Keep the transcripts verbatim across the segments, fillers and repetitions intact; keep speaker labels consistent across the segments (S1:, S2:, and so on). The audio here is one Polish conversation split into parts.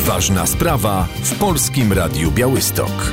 S1: Ważna sprawa w Polskim Radiu Białystok.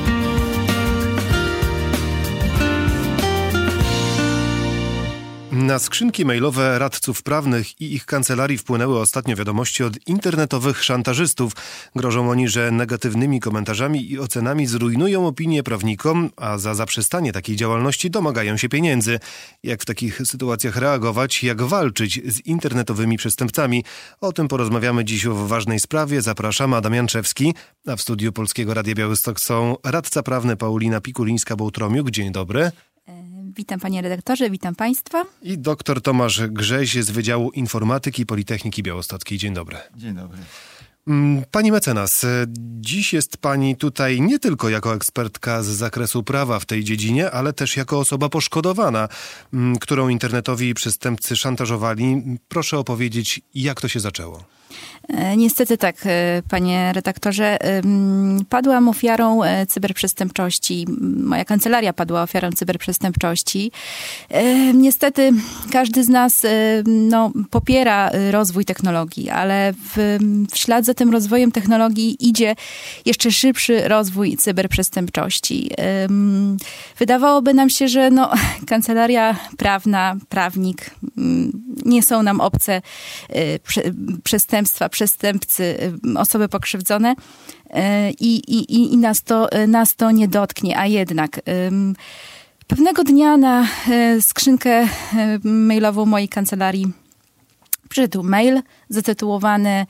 S2: Na skrzynki mailowe radców prawnych i ich kancelarii wpłynęły ostatnio wiadomości od internetowych szantażystów. Grożą oni, że negatywnymi komentarzami i ocenami zrujnują opinię prawnikom, a za zaprzestanie takiej działalności domagają się pieniędzy. Jak w takich sytuacjach reagować, jak walczyć z internetowymi przestępcami? O tym porozmawiamy dziś w ważnej sprawie. Zapraszam, Adam Janczewski, a w studiu Polskiego Radia Białystok są radca prawny Paulina Pikulińska-Bołtromiuk. Dzień dobry.
S3: Witam panie redaktorze, witam państwa.
S2: I doktor Tomasz Grześ z Wydziału Informatyki Politechniki Białostockiej. Dzień dobry.
S4: Dzień dobry.
S2: Pani mecenas, dziś jest pani tutaj nie tylko jako ekspertka z zakresu prawa w tej dziedzinie, ale też jako osoba poszkodowana, którą internetowi przestępcy szantażowali. Proszę opowiedzieć, jak to się zaczęło.
S3: Niestety tak, panie redaktorze. Padłam ofiarą cyberprzestępczości. Moja kancelaria padła ofiarą cyberprzestępczości. Niestety każdy z nas no, popiera rozwój technologii, ale w, w ślad za tym rozwojem technologii idzie jeszcze szybszy rozwój cyberprzestępczości. Wydawałoby nam się, że no, kancelaria prawna, prawnik nie są nam obce przestępstwa, przestępcy, osoby pokrzywdzone i, i, i nas, to, nas to nie dotknie, a jednak pewnego dnia na skrzynkę mailową mojej kancelarii przyszedł mail zatytułowany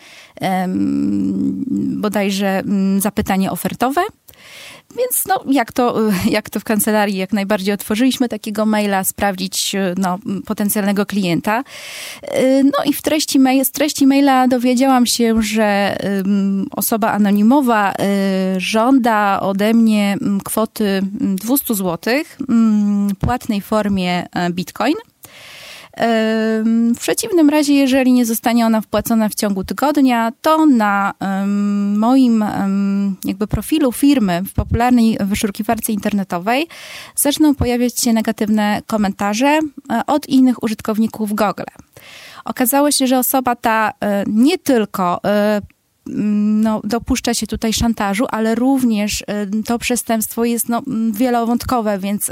S3: bodajże zapytanie ofertowe. Więc no, jak to, jak to w kancelarii, jak najbardziej otworzyliśmy takiego maila, sprawdzić no, potencjalnego klienta. No i w treści mail, z treści maila dowiedziałam się, że um, osoba anonimowa um, żąda ode mnie kwoty dwieście złotych um, w płatnej formie Bitcoin. W przeciwnym razie, jeżeli nie zostanie ona wpłacona w ciągu tygodnia, to na um, moim um, jakby profilu firmy w popularnej wyszukiwarce internetowej zaczną pojawiać się negatywne komentarze od innych użytkowników Google. Okazało się, że osoba ta nie tylko no, dopuszcza się tutaj szantażu, ale również to przestępstwo jest no, wielowątkowe, więc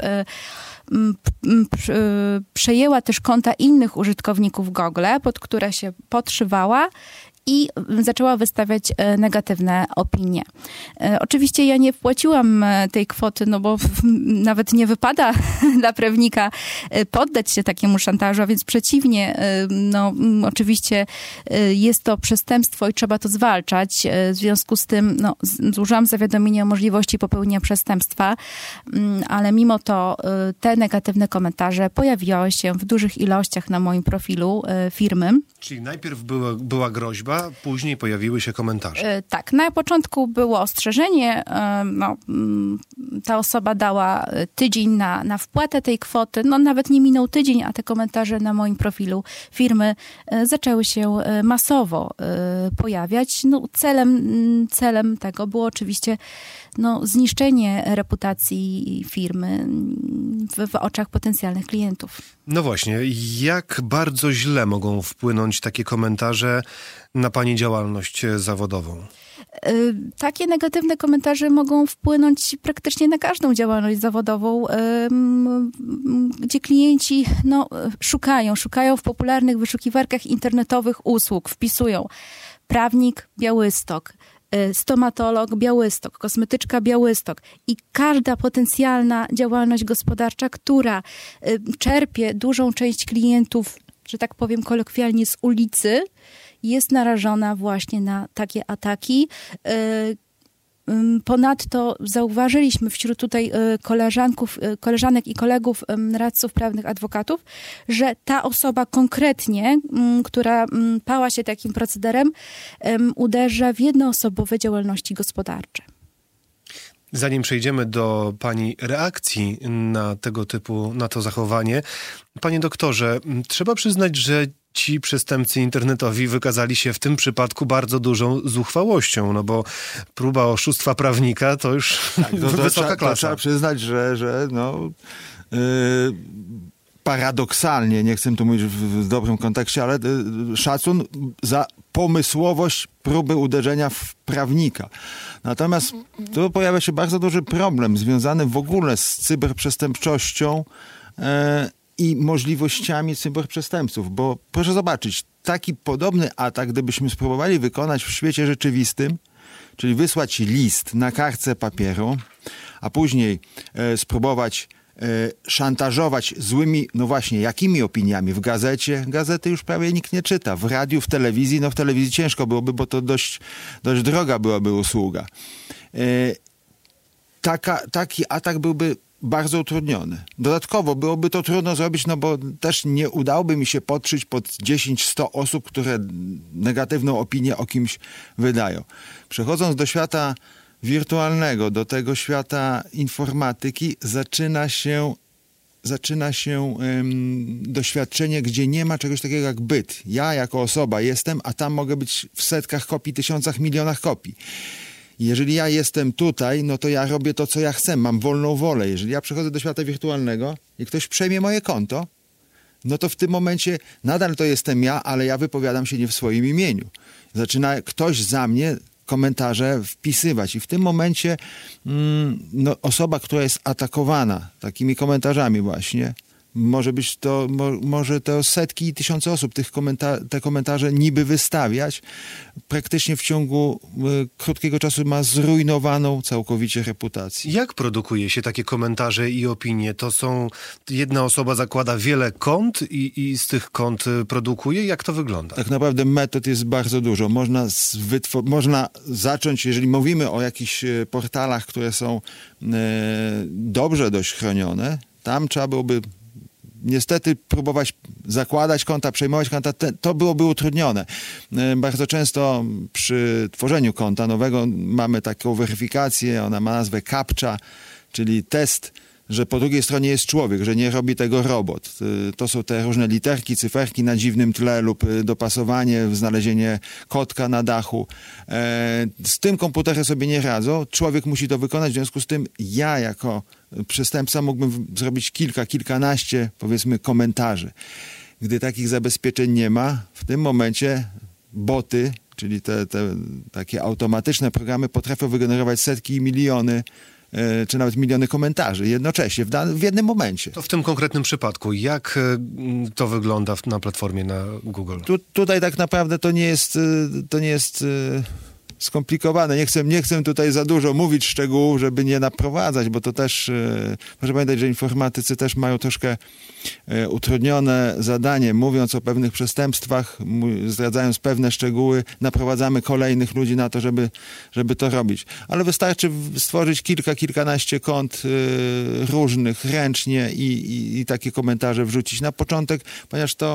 S3: przejęła też konta innych użytkowników Google, pod które się podszywała i zaczęła wystawiać negatywne opinie. Oczywiście ja nie wpłaciłam tej kwoty, no bo nawet nie wypada dla prawnika poddać się takiemu szantażu, a więc przeciwnie, no oczywiście jest to przestępstwo i trzeba to zwalczać. W związku z tym no, złożyłam zawiadomienie o możliwości popełnienia przestępstwa, ale mimo to te negatywne komentarze pojawiały się w dużych ilościach na moim profilu firmy.
S2: Czyli najpierw była, była groźba, później pojawiły się komentarze.
S3: Tak, na początku było ostrzeżenie, no, ta osoba dała tydzień na, na wpłatę tej kwoty, no nawet nie minął tydzień, a te komentarze na moim profilu firmy zaczęły się masowo pojawiać. No, celem, celem tego było oczywiście no, zniszczenie reputacji firmy w, w oczach potencjalnych klientów.
S2: No właśnie, jak bardzo źle mogą wpłynąć takie komentarze na pani działalność zawodową?
S3: Takie negatywne komentarze mogą wpłynąć praktycznie na każdą działalność zawodową, gdzie klienci no, szukają, szukają w popularnych wyszukiwarkach internetowych usług, wpisują prawnik Białystok, stomatolog Białystok, kosmetyczka Białystok i każda potencjalna działalność gospodarcza, która czerpie dużą część klientów, że tak powiem kolokwialnie, z ulicy, jest narażona właśnie na takie ataki. Ponadto zauważyliśmy wśród tutaj koleżanków, koleżanek i kolegów radców prawnych, adwokatów, że ta osoba konkretnie, która pała się takim procederem, uderza w jednoosobowe działalności gospodarcze.
S2: Zanim przejdziemy do pani reakcji na tego typu, na to zachowanie, panie doktorze, trzeba przyznać, że ci przestępcy internetowi wykazali się w tym przypadku bardzo dużą zuchwałością, no bo próba oszustwa prawnika to już tak, to, to wysoka
S4: trzeba,
S2: klasa.
S4: To trzeba przyznać, że, że no, yy, paradoksalnie, nie chcę tu mówić w, w dobrym kontekście, ale y, szacun za pomysłowość próby uderzenia w prawnika. Natomiast tu pojawia się bardzo duży problem związany w ogóle z cyberprzestępczością y, i możliwościami cyberprzestępców, bo proszę zobaczyć, taki podobny atak, gdybyśmy spróbowali wykonać w świecie rzeczywistym, czyli wysłać list na kartce papieru, a później e, spróbować e, szantażować złymi, no właśnie, jakimi opiniami? W gazecie? Gazety już prawie nikt nie czyta. W radiu, w telewizji? No w telewizji ciężko byłoby, bo to dość, dość droga byłaby usługa. E, taka, taki atak byłby bardzo utrudniony. Dodatkowo byłoby to trudno zrobić, no bo też nie udałoby mi się podszyć pod dziesięć sto osób, które negatywną opinię o kimś wydają. Przechodząc do świata wirtualnego, do tego świata informatyki, zaczyna się, zaczyna się um, doświadczenie, gdzie nie ma czegoś takiego jak byt. Ja jako osoba jestem, a tam mogę być w setkach kopii, tysiącach, milionach kopii. Jeżeli ja jestem tutaj, no to ja robię to, co ja chcę, mam wolną wolę. Jeżeli ja przechodzę do świata wirtualnego i ktoś przejmie moje konto, no to w tym momencie nadal to jestem ja, ale ja wypowiadam się nie w swoim imieniu. Zaczyna ktoś za mnie komentarze wpisywać i w tym momencie mm, no, osoba, która jest atakowana takimi komentarzami właśnie, może być to, mo, może to setki i tysiące osób tych komenta- te komentarze niby wystawiać, praktycznie w ciągu y, krótkiego czasu ma zrujnowaną całkowicie reputację.
S2: Jak produkuje się takie komentarze i opinie? To są, jedna osoba zakłada wiele kont i, i z tych kont produkuje? Jak to wygląda?
S4: Tak naprawdę metod jest bardzo dużo. Można, z wytwo- można zacząć, jeżeli mówimy o jakichś portalach, które są y, dobrze dość chronione, tam trzeba byłoby niestety próbować zakładać konta, przejmować konta, te, to byłoby utrudnione. Bardzo często przy tworzeniu konta nowego mamy taką weryfikację, ona ma nazwę captcha, czyli test, że po drugiej stronie jest człowiek, że nie robi tego robot. To są te różne literki, cyferki na dziwnym tle lub dopasowanie, znalezienie kotka na dachu. Z tym komputery sobie nie radzą. Człowiek musi to wykonać, w związku z tym ja jako przestępca mógłbym zrobić kilka, kilkanaście, powiedzmy, komentarzy. Gdy takich zabezpieczeń nie ma, w tym momencie boty, czyli te, te takie automatyczne programy potrafią wygenerować setki i miliony czy nawet miliony komentarzy jednocześnie, w, dan- w jednym momencie.
S2: To w tym konkretnym przypadku, jak to wygląda na platformie na Google?
S4: Tu, tutaj tak naprawdę to nie jest, to nie jest skomplikowane. Nie chcę, nie chcę tutaj za dużo mówić szczegółów, żeby nie naprowadzać, bo to też, e, proszę pamiętać, że informatycy też mają troszkę e, utrudnione zadanie. Mówiąc o pewnych przestępstwach, m- zdradzając pewne szczegóły, naprowadzamy kolejnych ludzi na to, żeby, żeby to robić. Ale wystarczy w- stworzyć kilka, kilkanaście kont e, różnych ręcznie i, i, i takie komentarze wrzucić na początek, ponieważ to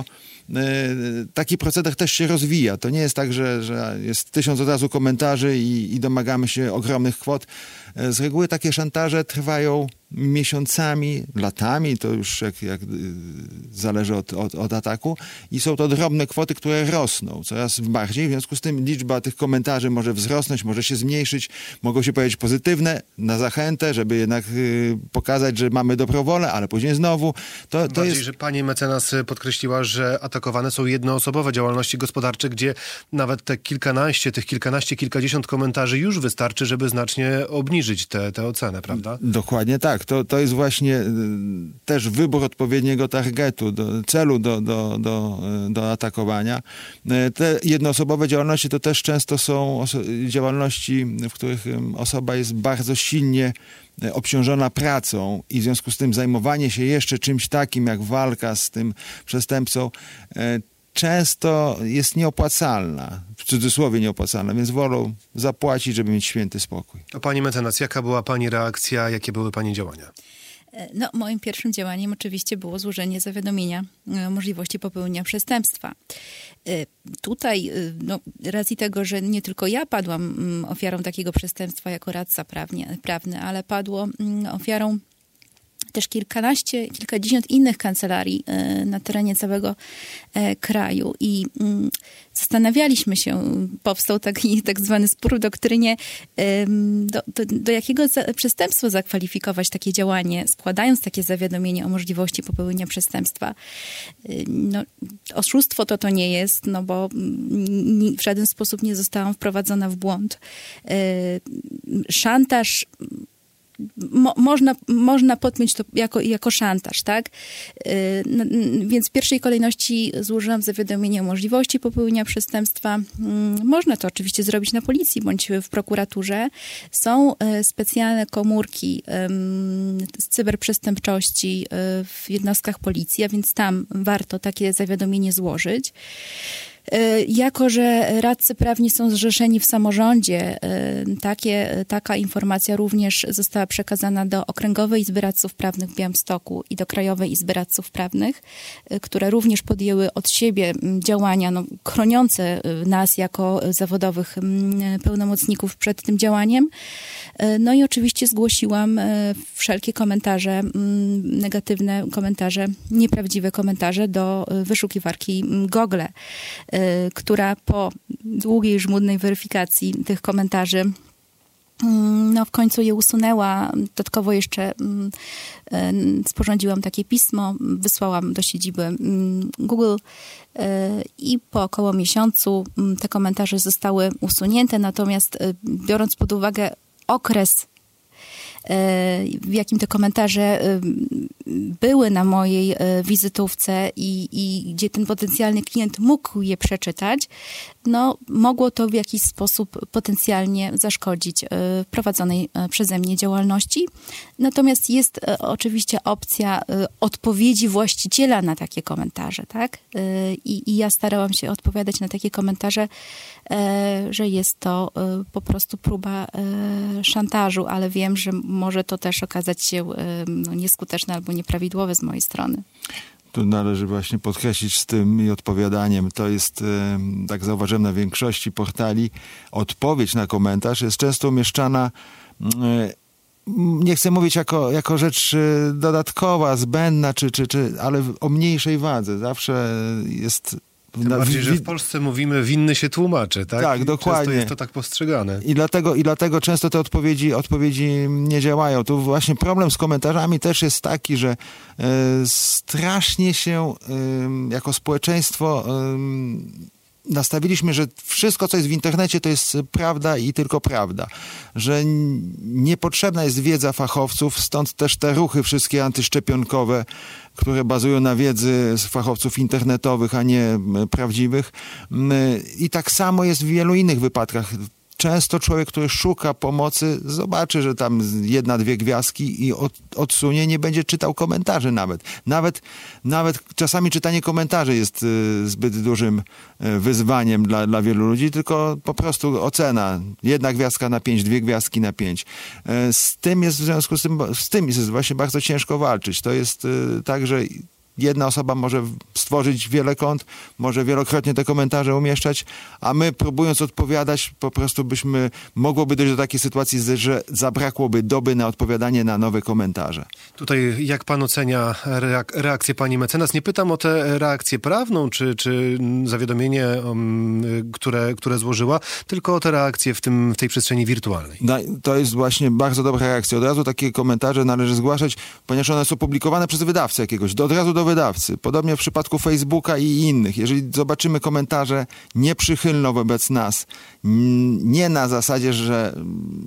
S4: taki proceder też się rozwija. To nie jest tak, że, że jest tysiąc od razu komentarzy i, i domagamy się ogromnych kwot. Z reguły takie szantaże trwają miesiącami, latami, to już jak, jak zależy od, od, od ataku i są to drobne kwoty, które rosną coraz bardziej. W związku z tym liczba tych komentarzy może wzrosnąć, może się zmniejszyć, mogą się pojawić pozytywne na zachętę, żeby jednak y, pokazać, że mamy dobrą wolę, ale później znowu to, to
S2: Bardziej,
S4: jest...
S2: że pani mecenas podkreśliła, że atakowane są jednoosobowe działalności gospodarcze, gdzie nawet te kilkanaście, tych kilkanaście, kilkadziesiąt komentarzy już wystarczy, żeby znacznie obniżyć tę te, te ocenę, prawda?
S4: Dokładnie tak. To, to jest właśnie y, też wybór odpowiedniego targetu, do, celu do, do, do, do atakowania. Y, te jednoosobowe działalności to też często są oso- działalności, w których y, osoba jest bardzo silnie y, obciążona pracą i w związku z tym zajmowanie się jeszcze czymś takim jak walka z tym przestępcą y, często jest nieopłacalna, w cudzysłowie nieopłacalna, więc wolą zapłacić, żeby mieć święty spokój.
S2: A pani mecenas, jaka była pani reakcja, jakie były pani działania?
S3: No, moim pierwszym działaniem oczywiście było złożenie zawiadomienia o możliwości popełnienia przestępstwa. Tutaj, no, racji tego, że nie tylko ja padłam ofiarą takiego przestępstwa jako radca prawnie, prawny, ale padło ofiarą też kilkanaście, kilkadziesiąt innych kancelarii na terenie całego kraju i zastanawialiśmy się, powstał taki tak zwany spór w doktrynie, do, do, do jakiego za, przestępstwa zakwalifikować takie działanie, składając takie zawiadomienie o możliwości popełnienia przestępstwa. No, oszustwo to to nie jest, no bo w żaden sposób nie zostałam wprowadzona w błąd. Szantaż Mo, można, można podpiąć to jako, jako szantaż, tak? Yy, no, więc w pierwszej kolejności złożyłam zawiadomienie o możliwości popełnienia przestępstwa. Yy, można to oczywiście zrobić na policji bądź w prokuraturze. Są yy, specjalne komórki yy, z cyberprzestępczości yy, w jednostkach policji, a więc tam warto takie zawiadomienie złożyć. Jako że radcy prawni są zrzeszeni w samorządzie, takie, taka informacja również została przekazana do Okręgowej Izby Radców Prawnych w Białymstoku i do Krajowej Izby Radców Prawnych, które również podjęły od siebie działania no, chroniące nas jako zawodowych pełnomocników przed tym działaniem. No i oczywiście zgłosiłam wszelkie komentarze, negatywne komentarze, nieprawdziwe komentarze do wyszukiwarki Google, która po długiej i żmudnej weryfikacji tych komentarzy no w końcu je usunęła. Dodatkowo jeszcze sporządziłam takie pismo, wysłałam do siedziby Google i po około miesiącu te komentarze zostały usunięte, natomiast biorąc pod uwagę okres, w jakim te komentarze były na mojej wizytówce i, i gdzie ten potencjalny klient mógł je przeczytać, no mogło to w jakiś sposób potencjalnie zaszkodzić prowadzonej przeze mnie działalności. Natomiast jest oczywiście opcja odpowiedzi właściciela na takie komentarze, tak? I, i ja starałam się odpowiadać na takie komentarze, że jest to po prostu próba szantażu, ale wiem, że może to też okazać się no, nieskuteczne albo nieprawidłowe z mojej strony.
S4: Tu należy właśnie podkreślić z tym i odpowiadaniem. To jest, tak zauważyłem na większości portali, odpowiedź na komentarz jest często umieszczana, nie chcę mówić jako, jako rzecz dodatkowa, zbędna, czy, czy, czy, ale o mniejszej wadze. Zawsze jest...
S2: Tym bardziej, że w Polsce mówimy winny się tłumaczy, tak?
S4: Tak, dokładnie.
S2: Często jest to tak postrzegane.
S4: I dlatego, i dlatego często te odpowiedzi, odpowiedzi nie działają. Tu właśnie problem z komentarzami też jest taki, że y, strasznie się y, jako społeczeństwo y, nastawiliśmy, że wszystko, co jest w internecie, to jest prawda i tylko prawda. Że niepotrzebna jest wiedza fachowców, stąd też te ruchy wszystkie antyszczepionkowe, które bazują na wiedzy z fachowców internetowych, a nie prawdziwych. I tak samo jest w wielu innych wypadkach. Często człowiek, który szuka pomocy, zobaczy, że tam jedna, dwie gwiazdki i od, odsunie, nie będzie czytał komentarzy nawet. Nawet, nawet czasami czytanie komentarzy jest y, zbyt dużym y, wyzwaniem dla, dla wielu ludzi, tylko po prostu ocena. Jedna gwiazdka na pięć, dwie gwiazdki na pięć. Y, z tym jest w związku z tym, z tym jest właśnie bardzo ciężko walczyć. To jest y, tak, że jedna osoba może stworzyć wiele kont, może wielokrotnie te komentarze umieszczać, a my próbując odpowiadać, po prostu byśmy, mogłoby dojść do takiej sytuacji, że zabrakłoby doby na odpowiadanie na nowe komentarze.
S2: Tutaj jak pan ocenia reak- reakcję pani mecenas? Nie pytam o tę reakcję prawną, czy, czy zawiadomienie, um, które, które złożyła, tylko o tę reakcję w, tym, w tej przestrzeni wirtualnej.
S4: No, to jest właśnie bardzo dobra reakcja. Od razu takie komentarze należy zgłaszać, ponieważ one są publikowane przez wydawcę jakiegoś. Do, od razu do wydawcy. Podobnie w przypadku Facebooka i innych. Jeżeli zobaczymy komentarze nieprzychylne wobec nas, nie na zasadzie, że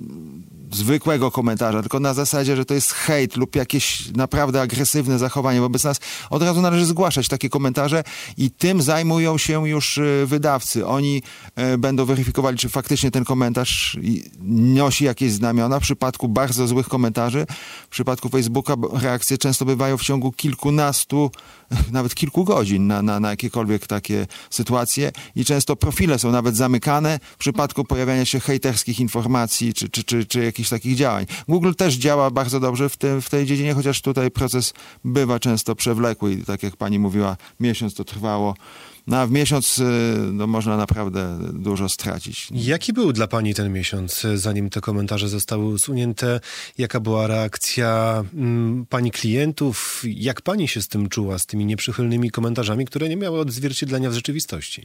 S4: zwykłego komentarza, tylko na zasadzie, że to jest hejt lub jakieś naprawdę agresywne zachowanie wobec nas, od razu należy zgłaszać takie komentarze i tym zajmują się już wydawcy. Oni będą weryfikowali, czy faktycznie ten komentarz nosi jakieś znamiona. W przypadku bardzo złych komentarzy, w przypadku Facebooka reakcje często bywają w ciągu kilkunastu, nawet kilku godzin na, na, na jakiekolwiek takie sytuacje i często profile są nawet zamykane w przypadku pojawiania się hejterskich informacji czy, czy, czy, czy jakichś takich działań. Google też działa bardzo dobrze w, te, w tej dziedzinie, chociaż tutaj proces bywa często przewlekły i tak jak pani mówiła, miesiąc to trwało. No a w miesiąc no, można naprawdę dużo stracić.
S2: Jaki był dla pani ten miesiąc, zanim te komentarze zostały usunięte? Jaka była reakcja m, pani klientów? Jak pani się z tym czuła, z tymi nieprzychylnymi komentarzami, które nie miały odzwierciedlenia w rzeczywistości?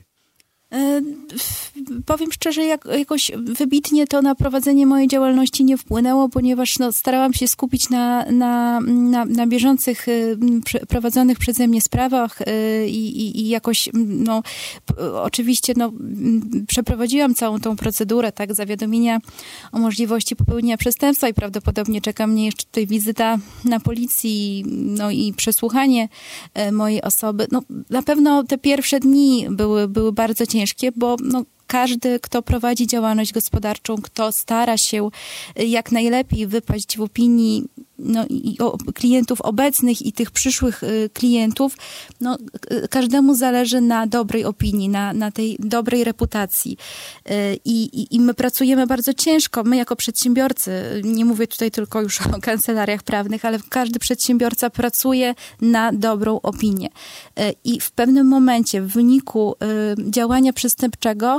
S3: Powiem szczerze, jak, jakoś wybitnie to na prowadzenie mojej działalności nie wpłynęło, ponieważ no, starałam się skupić na, na, na, na bieżących prowadzonych przeze mnie sprawach i, i, i jakoś, no, oczywiście no, przeprowadziłam całą tą procedurę, tak, zawiadomienia o możliwości popełnienia przestępstwa i prawdopodobnie czeka mnie jeszcze tutaj wizyta na policji, no i przesłuchanie mojej osoby. No, na pewno te pierwsze dni były, były bardzo ciężkie, bo no, każdy, kto prowadzi działalność gospodarczą, kto stara się jak najlepiej wypaść w opinii no, i o klientów obecnych i tych przyszłych klientów, no, każdemu zależy na dobrej opinii, na, na tej dobrej reputacji. I, i, I my pracujemy bardzo ciężko. My jako przedsiębiorcy, nie mówię tutaj tylko już o kancelariach prawnych, ale każdy przedsiębiorca pracuje na dobrą opinię. I w pewnym momencie w wyniku działania przestępczego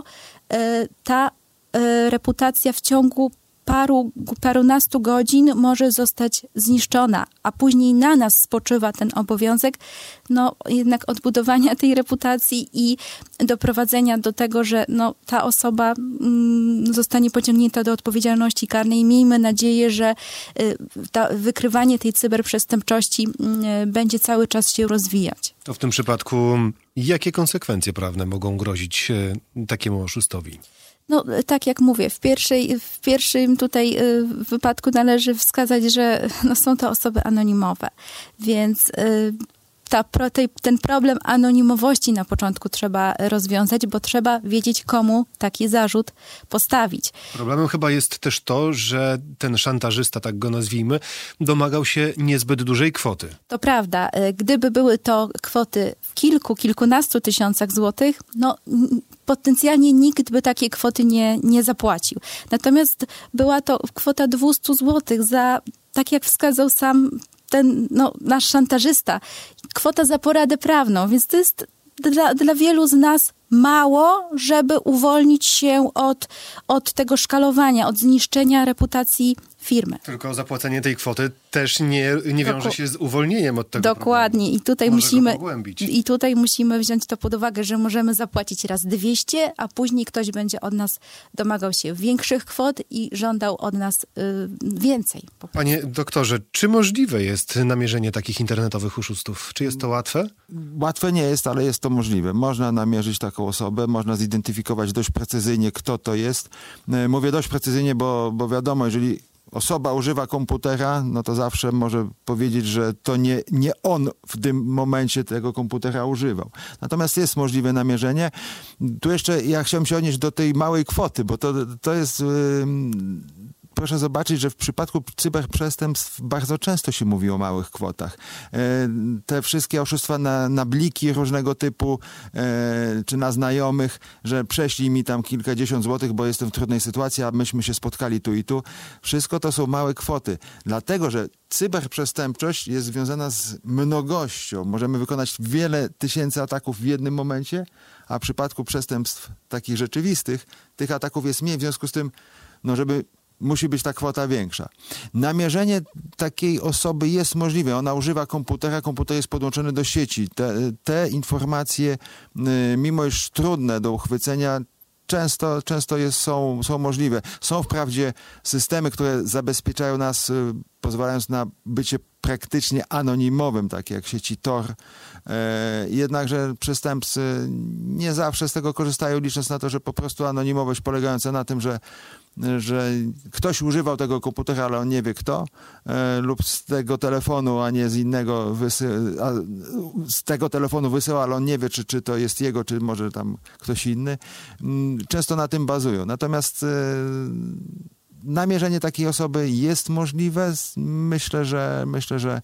S3: ta reputacja w ciągu paru, parunastu godzin może zostać zniszczona, a później na nas spoczywa ten obowiązek, no jednak odbudowania tej reputacji i doprowadzenia do tego, że no, ta osoba mm, zostanie pociągnięta do odpowiedzialności karnej. Miejmy nadzieję, że y, ta, wykrywanie tej cyberprzestępczości y, będzie cały czas się rozwijać.
S2: To w tym przypadku jakie konsekwencje prawne mogą grozić y, takiemu oszustowi?
S3: No, tak jak mówię, w, pierwszej, w pierwszym tutaj y, wypadku należy wskazać, że no, są to osoby anonimowe, więc y, ta, pro, tej, ten problem anonimowości na początku trzeba rozwiązać, bo trzeba wiedzieć, komu taki zarzut postawić.
S2: Problemem chyba jest też to, że ten szantażysta, tak go nazwijmy, domagał się niezbyt dużej kwoty.
S3: To prawda. Gdyby były to kwoty w kilku, kilkunastu tysiącach złotych, no potencjalnie nikt by takiej kwoty nie, nie zapłacił. Natomiast była to kwota dwieście złotych za, tak jak wskazał sam ten no, nasz szantażysta, kwota za poradę prawną, więc to jest dla, dla wielu z nas mało, żeby uwolnić się od, od tego szkalowania, od zniszczenia reputacji firmy.
S2: Tylko zapłacenie tej kwoty też nie, nie wiąże się z uwolnieniem od tego
S3: Dokładnie.
S2: problemu.
S3: I tutaj
S2: Może
S3: musimy
S2: pogłębić.
S3: I tutaj musimy wziąć to pod uwagę, że możemy zapłacić raz dwieście, a później ktoś będzie od nas domagał się większych kwot i żądał od nas y, więcej.
S2: Panie doktorze, czy możliwe jest namierzenie takich internetowych oszustów? Czy jest to łatwe?
S4: Łatwe nie jest, ale jest to możliwe. Można namierzyć taką osobę, można zidentyfikować dość precyzyjnie, kto to jest. Mówię dość precyzyjnie, bo, bo wiadomo, jeżeli osoba używa komputera, no to zawsze może powiedzieć, że to nie, nie on w tym momencie tego komputera używał. Natomiast jest możliwe namierzenie. Tu jeszcze ja chciałem się odnieść do tej małej kwoty, bo to, to jest... Yy, proszę zobaczyć, że w przypadku cyberprzestępstw bardzo często się mówi o małych kwotach. Te wszystkie oszustwa na, na bliki różnego typu, czy na znajomych, że prześlij mi tam kilkadziesiąt złotych, bo jestem w trudnej sytuacji, a myśmy się spotkali tu i tu. Wszystko to są małe kwoty. Dlatego, że cyberprzestępczość jest związana z mnogością. Możemy wykonać wiele tysięcy ataków w jednym momencie, a w przypadku przestępstw takich rzeczywistych, tych ataków jest mniej. W związku z tym, no żeby musi być ta kwota większa. Namierzenie takiej osoby jest możliwe. Ona używa komputera, komputer jest podłączony do sieci. Te, te informacje, mimo iż trudne do uchwycenia, często, często jest, są, są możliwe. Są wprawdzie systemy, które zabezpieczają nas, pozwalając na bycie praktycznie anonimowym, takie jak sieci Tor. E, jednakże przestępcy nie zawsze z tego korzystają, licząc na to, że po prostu anonimowość polegająca na tym, że że ktoś używał tego komputera, ale on nie wie kto, e, lub z tego telefonu, a nie z innego wysy- a z tego telefonu wysyła, ale on nie wie, czy, czy to jest jego, czy może tam ktoś inny. Często na tym bazują. Natomiast e, namierzenie takiej osoby jest możliwe. Myślę, że myślę, że e,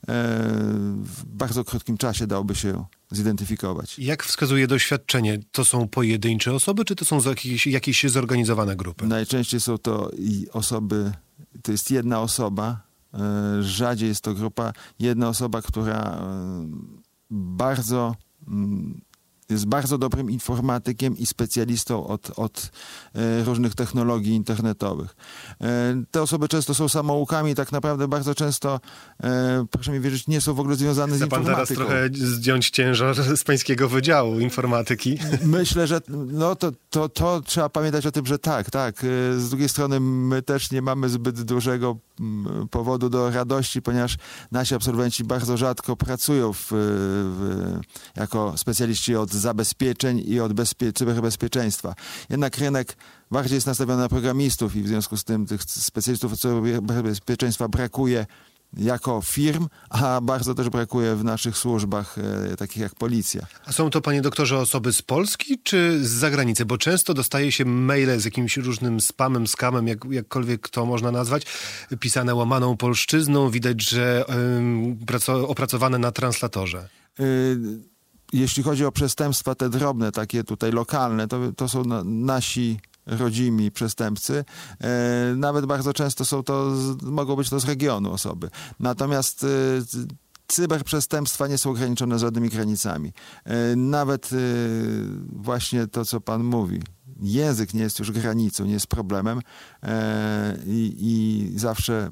S4: w bardzo krótkim czasie dałoby się zidentyfikować.
S2: Jak wskazuje doświadczenie? To są pojedyncze osoby, czy to są jakieś, jakieś zorganizowane grupy?
S4: Najczęściej są to i osoby, to jest jedna osoba, e, rzadziej jest to grupa, jedna osoba, która e, bardzo m, jest bardzo dobrym informatykiem i specjalistą od, od e, różnych technologii internetowych. E, te osoby często są samoukami, tak naprawdę bardzo często, e, proszę mi wierzyć, nie są w ogóle związane
S2: Chce
S4: z informatyką.
S2: pan teraz trochę zdjąć ciężar z pańskiego wydziału informatyki?
S4: Myślę, że no to, to, to trzeba pamiętać o tym, że tak, tak. E, z drugiej strony my też nie mamy zbyt dużego m, powodu do radości, ponieważ nasi absolwenci bardzo rzadko pracują w, w, jako specjaliści od zabezpieczeń i od bezpie- cyberbezpieczeństwa. Jednak rynek bardziej jest nastawiony na programistów i w związku z tym tych specjalistów od cyberbezpieczeństwa brakuje jako firm, a bardzo też brakuje w naszych służbach, e, takich jak policja.
S2: A są to, panie doktorze, osoby z Polski czy z zagranicy? Bo często dostaje się maile z jakimś różnym spamem, skamem, jak, jakkolwiek to można nazwać, pisane łamaną polszczyzną. Widać, że ym, praco- opracowane na translatorze.
S4: Y- Jeśli chodzi o przestępstwa te drobne, takie tutaj lokalne, to, to są na, nasi rodzimi przestępcy. E, nawet bardzo często są to, z, mogą być to z regionu osoby. Natomiast e, cyberprzestępstwa nie są ograniczone żadnymi granicami. E, nawet e, właśnie to, co pan mówi. Język nie jest już granicą, nie jest problemem e, i, i zawsze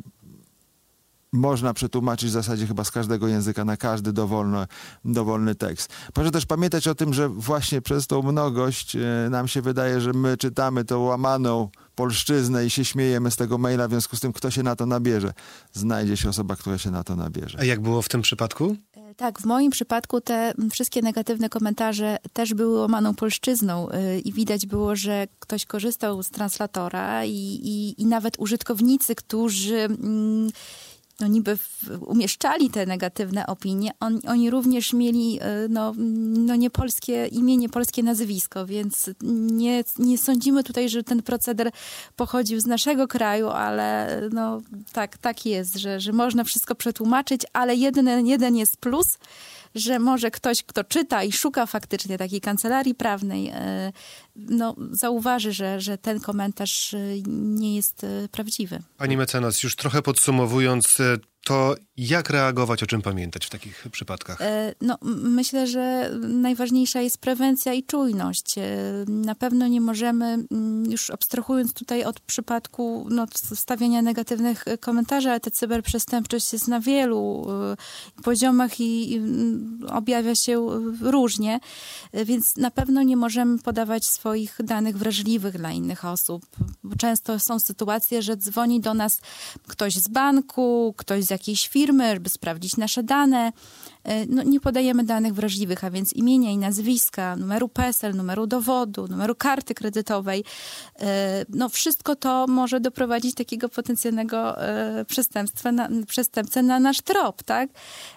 S4: można przetłumaczyć w zasadzie chyba z każdego języka na każdy dowolny, dowolny tekst. Proszę też pamiętać o tym, że właśnie przez tą mnogość e, nam się wydaje, że my czytamy tą łamaną polszczyznę i się śmiejemy z tego maila, w związku z tym kto się na to nabierze. Znajdzie się osoba, która się na to nabierze.
S2: A jak było w tym przypadku?
S3: Tak, w moim przypadku te wszystkie negatywne komentarze też były łamaną polszczyzną i widać było, że ktoś korzystał z translatora i, i, i nawet użytkownicy, którzy no niby w, umieszczali te negatywne opinie, on, oni również mieli no, no nie polskie imię, nie polskie nazwisko, więc nie, nie sądzimy tutaj, że ten proceder pochodził z naszego kraju, ale no tak, tak jest, że, że można wszystko przetłumaczyć, ale jeden, jeden jest plus, że może ktoś, kto czyta i szuka faktycznie takiej kancelarii prawnej, no, zauważy, że, że ten komentarz nie jest prawdziwy.
S2: Pani mecenas, już trochę podsumowując, to jak reagować, o czym pamiętać w takich przypadkach?
S3: No, myślę, że najważniejsza jest prewencja i czujność. Na pewno nie możemy, już abstrahując tutaj od przypadku no, stawiania negatywnych komentarzy, ale ta cyberprzestępczość jest na wielu poziomach i objawia się różnie, więc na pewno nie możemy podawać swoich danych wrażliwych dla innych osób. Bo często są sytuacje, że dzwoni do nas ktoś z banku, ktoś z jakiejś firmy, żeby sprawdzić nasze dane. No, nie podajemy danych wrażliwych, a więc imienia i nazwiska, numeru P E S E L, numeru dowodu, numeru karty kredytowej. No, wszystko to może doprowadzić takiego potencjalnego przestępstwa na, przestępcę na nasz trop, tak?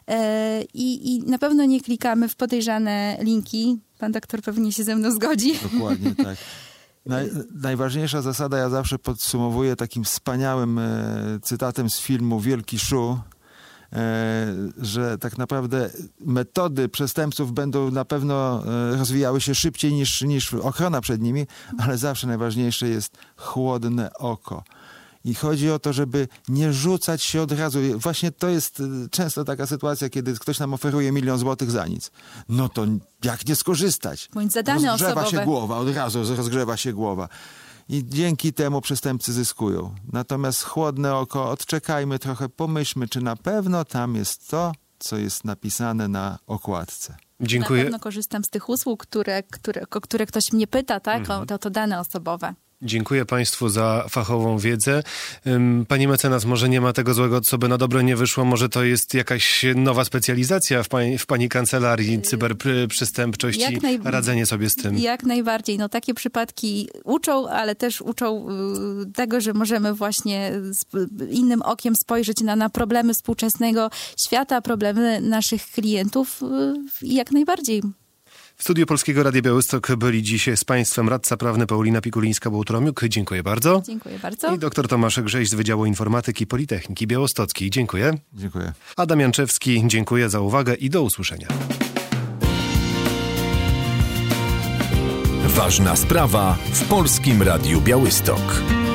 S3: I, I na pewno nie klikamy w podejrzane linki. Pan doktor pewnie się ze mną zgodzi.
S4: Dokładnie tak. Naj, najważniejsza zasada, ja zawsze podsumowuję takim wspaniałym e, cytatem z filmu Wielki Szu, e, że tak naprawdę metody przestępców będą na pewno e, rozwijały się szybciej niż, niż ochrona przed nimi, ale zawsze najważniejsze jest chłodne oko. I chodzi o to, żeby nie rzucać się od razu. Właśnie to jest często taka sytuacja, kiedy ktoś nam oferuje milion złotych za nic. No to jak nie skorzystać?
S3: Bądź za dane
S4: rozgrzewa
S3: osobowe.
S4: się głowa, od razu rozgrzewa się głowa. I dzięki temu przestępcy zyskują. Natomiast chłodne oko, odczekajmy trochę, pomyślmy, czy na pewno tam jest to, co jest napisane na okładce.
S2: Dziękuję.
S3: Na pewno korzystam z tych usług, które, które, o które ktoś mnie pyta, tak? Mhm. O to, to dane osobowe.
S2: Dziękuję Państwu za fachową wiedzę. Pani mecenas, może nie ma tego złego, co by na dobre nie wyszło, może to jest jakaś nowa specjalizacja w Pani, w pani kancelarii, cyberprzestępczość i naj... radzenie sobie z tym.
S3: Jak najbardziej. No, takie przypadki uczą, ale też uczą y, tego, że możemy właśnie z innym okiem spojrzeć na, na problemy współczesnego świata, problemy naszych klientów y, jak najbardziej.
S2: W studiu Polskiego Radia Białystok byli dziś z Państwem radca prawny Paulina Pikulińska-Bołtromiuk. Dziękuję bardzo.
S3: Dziękuję bardzo.
S2: I doktor Tomasz Grześ z Wydziału Informatyki Politechniki Białostockiej. Dziękuję.
S4: Dziękuję.
S2: Adam Janczewski, dziękuję za uwagę i do usłyszenia.
S1: Ważna sprawa w Polskim Radiu Białystok.